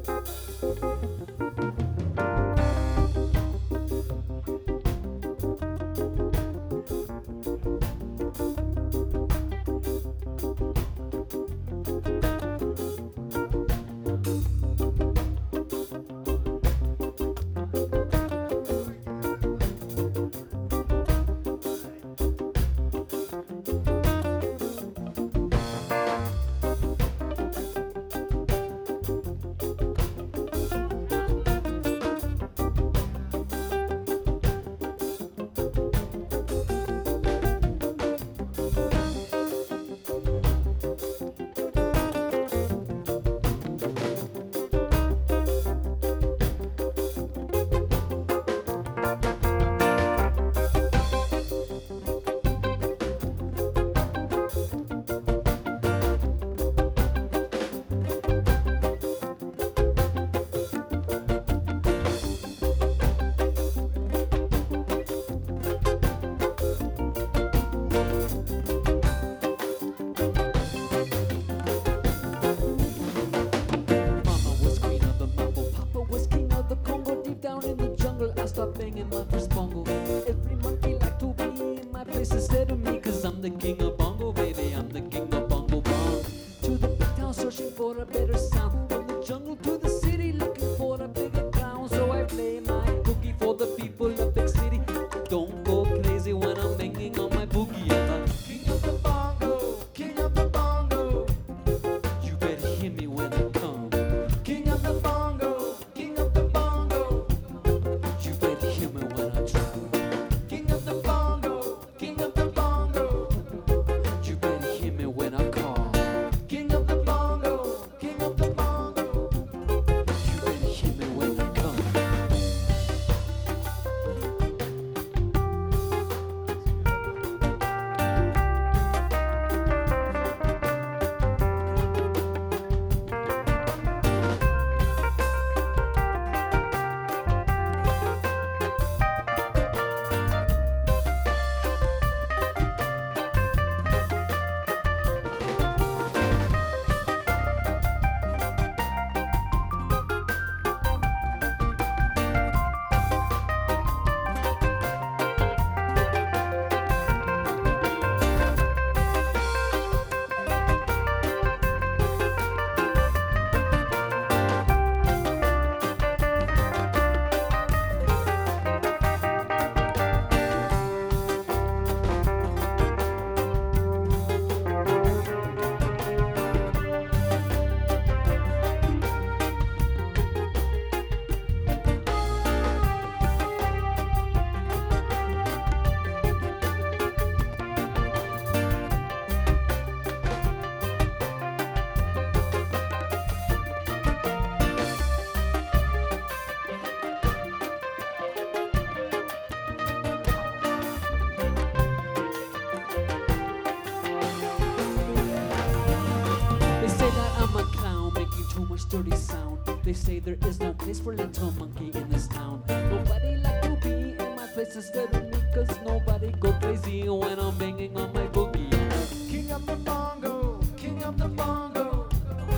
stop banging my first bongo. Every monkey like to be in my place instead of me, cause I'm the king of bongo, baby, I'm the king of bongo bong. To the big town searching for a better sound, from the jungle to the city looking for a bigger crown. So I play my boogie for the people of big city. Don't go crazy when I'm banging on my boogie. I'm the king of the bongo, king of the bongo. You better hear me when I come. King of the bongo, king of the bongo. You better hear me when I drum. King of the bongo, king of the bongo. You better hear me when I call. King of the bongo, king of the bongo. You better hear me when I come. They say that I'm a clown making too much dirty sound. They say there is no place for little monkey in this town. Nobody like to be in my place instead of me, cause nobody go crazy when I'm banging on my boogie. King of the bongo, king of the bongo.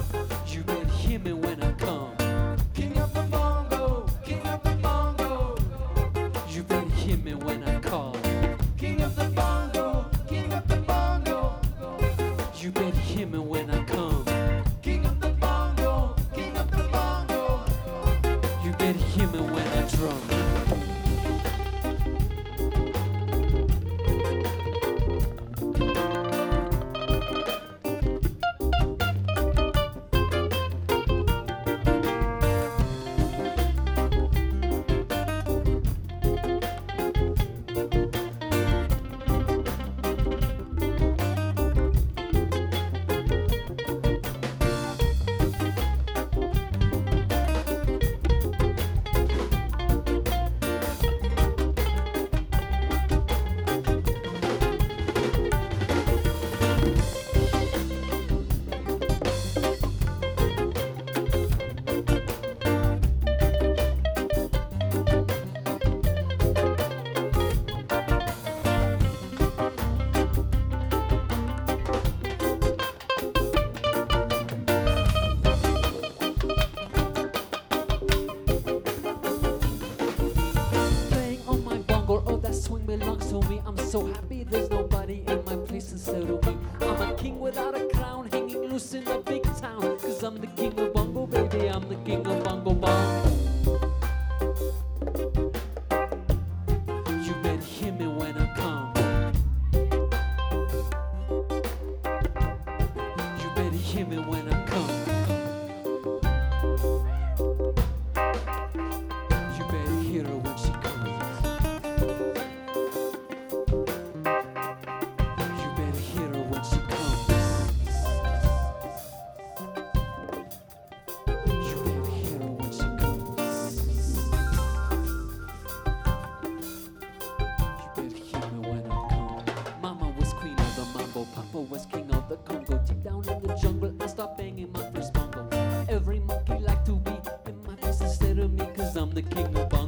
You better hear me when I come. King of the bongo, king of the bongo. You better hear me when I call. King of the bongo, king of the bongo. You better hear me when I come. King of the bongo, king of the bongo. You better hear me when I drum. I'm the king of bongo, baby, I'm the king of bongo bongo. You better hear me when I come. You better hear me when I come. You better hear her when she comes. You better hear her when she comes. You better hear her when she comes. You better hear me when I come. Mama was queen of the mambo, Papa was king of the Congo. Deep down in the jungle, I stopped banging my first bongo. Every monkey like to be in my face instead of me, 'cause I'm the king of bongo.